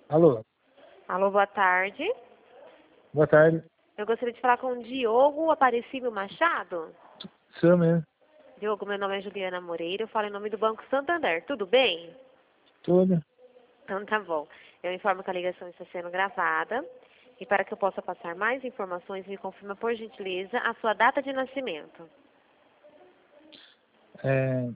Alô, Alô, boa tarde. boa tarde. Eu gostaria de falar com o Diogo Aparecido Machado. Sou mesmo. Diogo, meu nome é Juliana Moreira, eu falo em nome do Banco Santander. Tudo bem? Tudo. Então tá bom. Eu informo que a ligação está sendo gravada. E para que eu possa passar mais informações, me confirma, por gentileza, a sua data de nascimento. É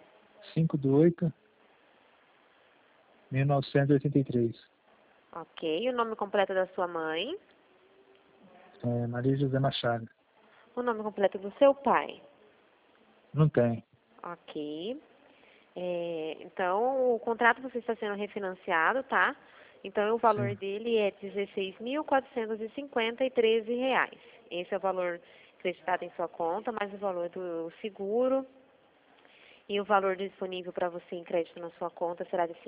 5/8/1983. Ok. O nome completo da sua mãe. Maria José Machado. O nome completo do seu pai. Não tem. Ok. Então, o contrato você está sendo refinanciado, tá? Então, o valor Sim. dele é R$ 16.450,13. Esse é o valor acreditado em sua conta, mais o valor do seguro. E o valor disponível para você em crédito na sua conta será de R$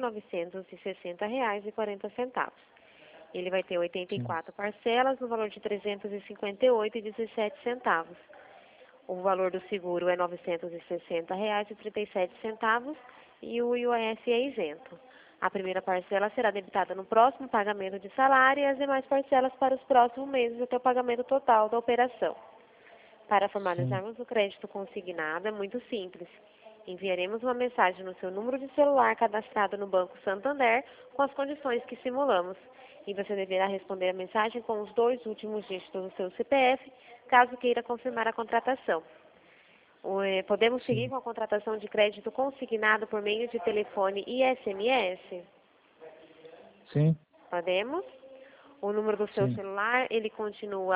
5.960,40. Ele vai ter Sim. 84 parcelas no valor de R$ 358,17. O valor do seguro é R$ 960,37 e o IOF é isento. A primeira parcela será debitada no próximo pagamento de salário e as demais parcelas para os próximos meses até o pagamento total da operação. Para Sim. formalizarmos o crédito consignado é muito simples. Enviaremos uma mensagem no seu número de celular cadastrado no Banco Santander com as condições que simulamos. E você deverá responder a mensagem com os 2 últimos dígitos do seu CPF, caso queira confirmar a contratação. Podemos seguir Sim. com a contratação de crédito consignado por meio de telefone e SMS? Sim. Podemos? O número do seu Sim. celular, ele continua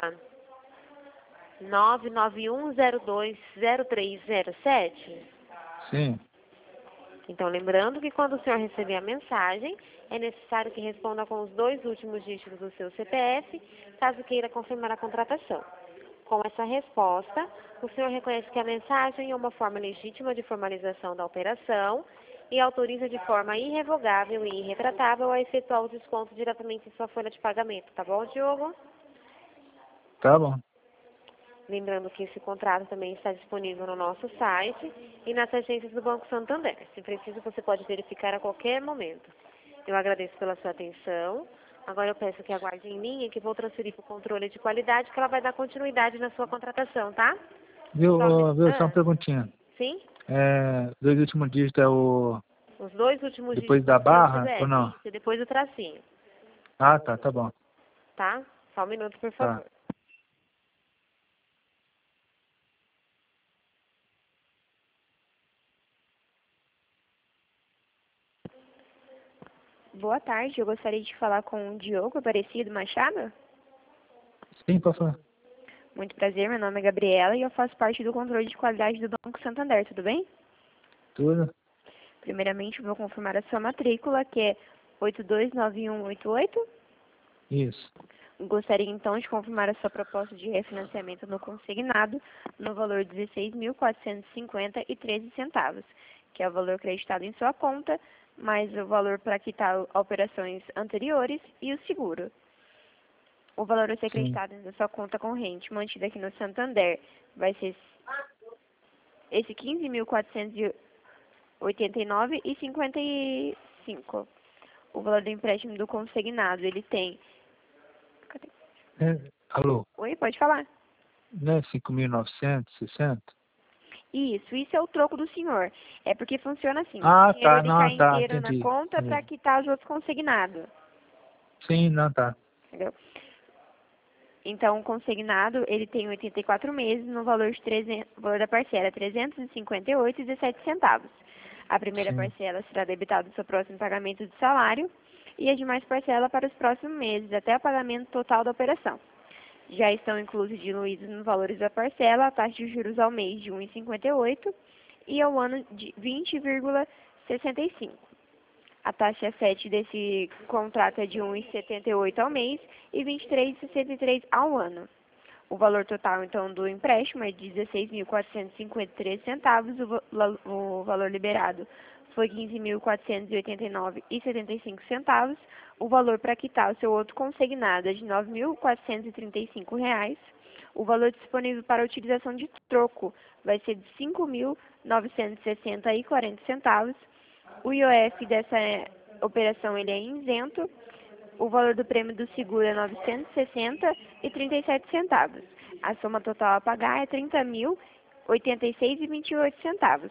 991020307? Sim. Então, lembrando que quando o senhor receber a mensagem, é necessário que responda com os 2 últimos dígitos do seu CPF, caso queira confirmar a contratação. Com essa resposta, o senhor reconhece que a mensagem é uma forma legítima de formalização da operação e autoriza de forma irrevogável e irretratável a efetuar o desconto diretamente em sua folha de pagamento. Tá bom, Diogo? Tá bom. Lembrando que esse contrato também está disponível no nosso site e nas agências do Banco Santander. Se preciso, você pode verificar a qualquer momento. Eu agradeço pela sua atenção. Agora eu peço que aguarde em linha que vou transferir para o controle de qualidade que ela vai dar continuidade na sua contratação, tá? Viu, Somente... só uma perguntinha. Sim? 2 últimos dígitos é o Os 2 últimos depois dígitos da do seu barra ou CPF. não? Isso, e depois o tracinho, Ah, tá bom. tá? Só um minuto, por Tá. favor. Boa tarde, eu gostaria de falar com o Diogo Aparecido Machado. Sim, pode falar. Muito prazer, meu nome é Gabriela e eu faço parte do controle de qualidade do Banco Santander, tudo bem? Tudo. Primeiramente, eu vou confirmar a sua matrícula, que é 829188. Isso. Gostaria então de confirmar a sua proposta de refinanciamento no consignado no valor de R$ 16.450,13, que é o valor acreditado em sua conta, mais o valor para quitar operações anteriores e o seguro. O valor a ser Sim. acreditado na sua conta corrente mantida aqui no Santander vai ser esse R$ 15.489,55. O valor do empréstimo do consignado, ele tem... Cadê? Alô, Oi, pode falar. não é 5.960? Isso é o troco do senhor. É porque funciona assim, esse Ah, dinheiro tá. ele cai Não, tá. inteiro na Entendi. conta para quitar os outros consignados, Sim, não, tá. entendeu? Então, o consignado, ele tem 84 meses no valor de 300, o valor da parcela é R$ 358,17. A primeira Sim. parcela será debitada do seu próximo pagamento de salário e as demais parcelas para os próximos meses, até o pagamento total da operação. Já estão inclusos e diluídos nos valores da parcela a taxa de juros ao mês de 1,58 e ao ano de 20,65. A taxa 7 desse contrato é de 1,78 ao mês e 23,63 ao ano. O valor total, então, do empréstimo é de R$ 16.453, o valor liberado foi R$ 15.489,75, o valor para quitar o seu outro consignado é de R$ 9.435, o valor disponível para utilização de troco vai ser de R$ 5.960,40, o IOF dessa operação ele é isento. O valor do prêmio do seguro é R$ 960,37. A soma total a pagar é R$ 30.086,28.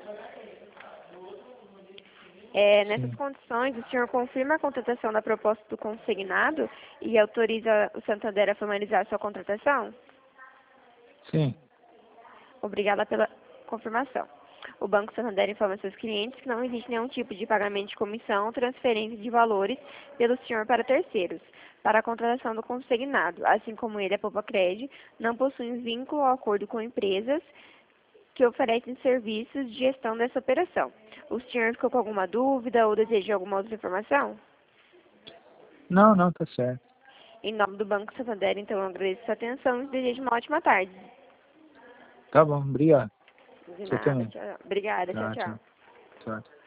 Nessas Sim. condições, o senhor confirma a contratação da proposta do consignado e autoriza o Santander a formalizar sua contratação? Sim. Obrigada pela confirmação. O Banco Santander informa seus clientes que não existe nenhum tipo de pagamento de comissão ou transferência de valores pelo senhor para terceiros, para a contratação do consignado, assim como ele, a Poupacred, não possui vínculo ou acordo com empresas que oferecem serviços de gestão dessa operação. O senhor ficou com alguma dúvida ou deseja alguma outra informação? Não, não, tá certo. Em nome do Banco Santander, então, eu agradeço sua atenção e desejo uma ótima tarde. Tá bom, obrigado. De Você nada, também. tchau. Obrigada, tchau, Tá, tchau. tchau. Tchau.